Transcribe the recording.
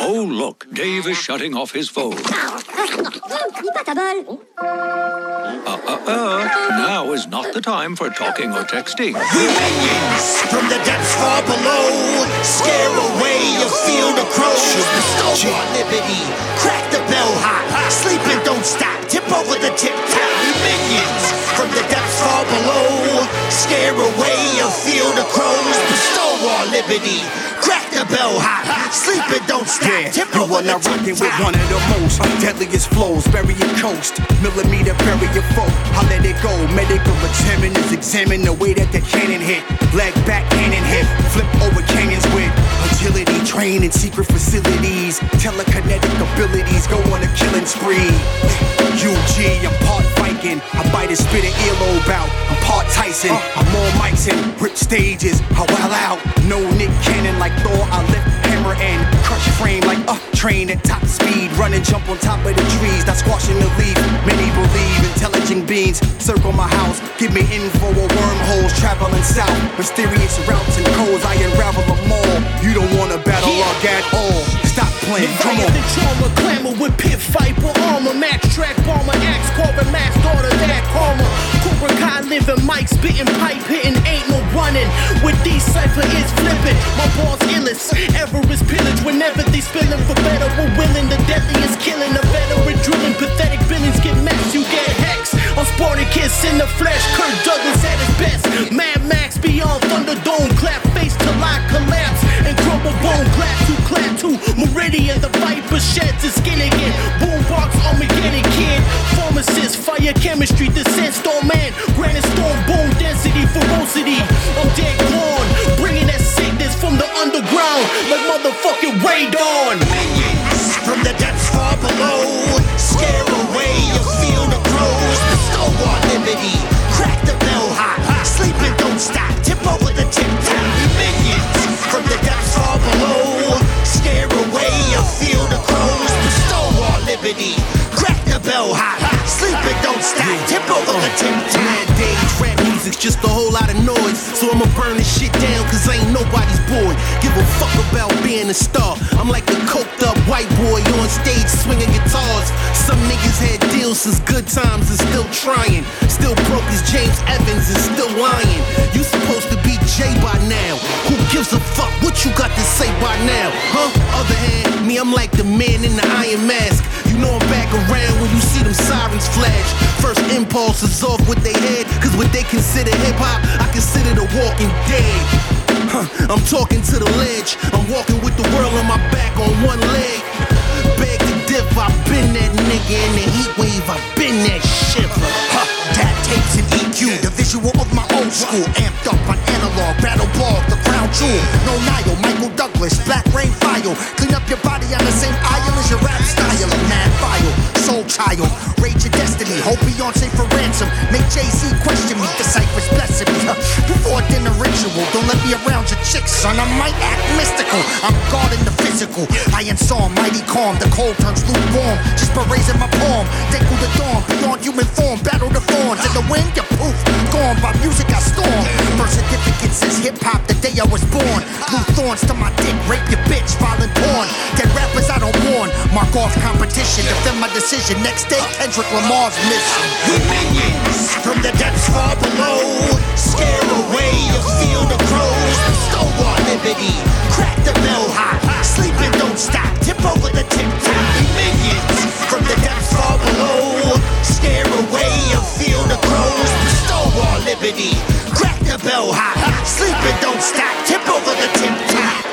Oh, look, Dave is shutting off his phone. Now is not the time for talking or texting. We minions from the depths far below. Scare away your field of crows. Bestow our liberty. Crack the bell hot. Sleep and don't stop. Tip over the tip top. We minions from the depths far below. Scare away your field of crows. Bestow our liberty. Crack the bell hot. Sleep and don't stop. Yeah, you are now rocking with one of the most deadliest flows. Bury your coast, millimeter bury your foe. I let it go. Medical examiners examine the way that the cannon hit. Leg back, hand and hip. Flip over canyons with agility. Train in secret facilities. Telekinetic abilities. Go on a killing spree. UG, I'm part Viking. I bite and spit an earlobe out. I'm part Tyson. I'm all mics and rip stages. I well out. No Nick Cannon like Thor. I lift hammer and crush frame like train at top speed. Run and jump on top of the trees. Not squashing the leaf. Many believe intelligent beings circle my house. Give me info of wormholes traveling south. Mysterious routes and codes. I unravel them all. You don't want to battle log at all. Stop playing. Come on. The trauma, clamor with pit fight for armor. Max track bomber, axe carving, max daughter that karma. Cobra Kai living, mic spitting, pipe hitting, ain't no running. With these cipher is flipping. My balls illest, ever is pillage. Whenever they spilling for better, we're willing. The deadliest killing, the veteran drilling. Pathetic billings get maxed, you get hexed. I'm Spartacus in the flesh, Kirk Douglas at his best. Mad Max beyond Thunderdome, clap face till I collapse and crumble bone. Clap two, Meridian, the viper sheds his skin again. Boombox Armageddon kid, pharmacist, fire chemistry, descent storm man, granite storm, bone density, ferocity. I'm dead gone, bringing that sickness from the underground like motherfucking radon. Minions from the depths far below. Scare away your field of crows. Bestow our liberty. Crack the bell hot. Sleep and don't stop. Tip over the tip top. Minions from the depths far below. Scare away your field of crows. Bestow our liberty. Crack the bell hot. Sleep and don't stop. Tip over the tip top. Mad days, rap music's just a whole lot of noise. So I'ma burn this shit down, cause I ain't nobody's boy. Give a fuck about being a star. I'm like a coked up white boy on stage swinging guitars. Some niggas had deals since good times and still trying. Still broke as James Evans and still lying. You supposed to be Jay by now. Who gives a fuck what you got to say by now? Huh? Other hand, me, I'm like the man in the iron mask. You know I'm back around when you see them sirens flash. First impulse is off with they head, cause what they consider hip-hop, I consider the walking dead. I'm talking to the ledge, I'm walking with the world on my back on one leg. Beg to diff, I've been that nigga in the heat wave, I've been that shiver. Dad tapes and EQ, the visual of my old school. Amped up on analog, battle ball, the crown jewel. No Nile, Michael Douglas, Black Rain File. Clean up your body on the same aisle as your rap style. Mad file, soul child, rage your destiny. Hold Beyonce for ransom. Make Jay-Z question me, the cypher's blessing me. Before dinner ritual, don't let me around your chicks, son. I might act mystical. I'm guarding the physical. Iron Psalm, mighty calm. The cold turns lukewarm. Just by raising my palm. Take through the dawn, beyond human form. Battle the thorns. In the wind, you're poof. Gone by music, I storm. Birth certificate says hip-hop the day I was born. Blue thorns to my dick, rape your bitch, violent porn. Dead rappers I don't warn. Mark off competition, defend my decision. Next day, Kendrick Lamar's mission. We minions from the depths far below. Scare away your field of crows. Bestow our liberty. Crack the bell hot. Sleep and don't stop. Tip over the tip top. We minions from the depths far below. Scare away your field of crows. Bestow our liberty. Crack the bell hot. Sleep and don't stop. Tip over the tip top.